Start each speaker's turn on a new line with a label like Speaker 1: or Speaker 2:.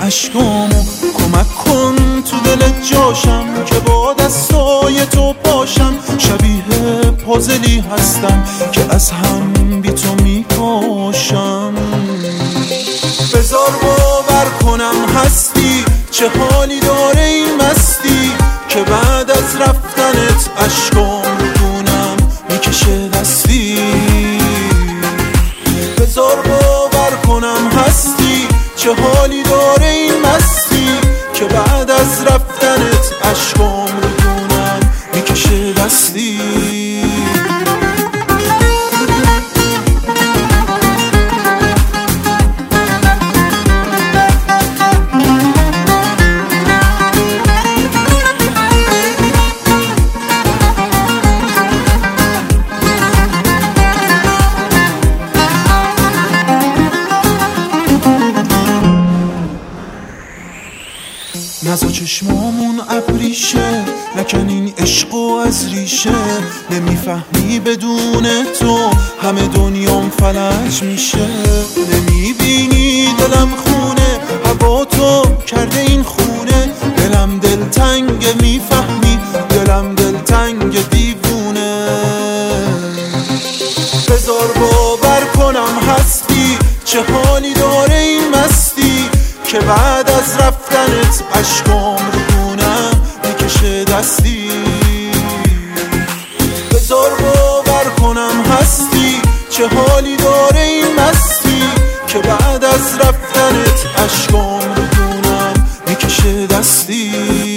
Speaker 1: اشکامو کمک کن تو دل جاشم که با دستای تو پاشم. شبیه پازلی هستم که از هم بی تو میپاشم. بذار باور کنم هستی، چه حالی داره این مستی که بعد از رفتنت اشکام دونم میکشه دستی. بذار باور کنم هستی، چه حالی داره این مستی که بعد از رفتنت اشکام دونم میکشه دستی. نزا چشمامون ابریشه، نکن این عشقو از ریشه. نمیفهمی بدون تو همه دنیام فلج میشه. نمیبینی دلم خونه، هوا تو کرده این خونه. دلم دلتنگه میفهمی، دلم دلتنگ دیوونه. بذار باور کنم هستی، چه حالی داره این مستی که بعد از رفتنت اشکام رو دونم میکشه دستی. بذار باور کنم هستی، چه حالی داره این مستی که بعد از رفتنت اشکام رو دونم میکشه دستی.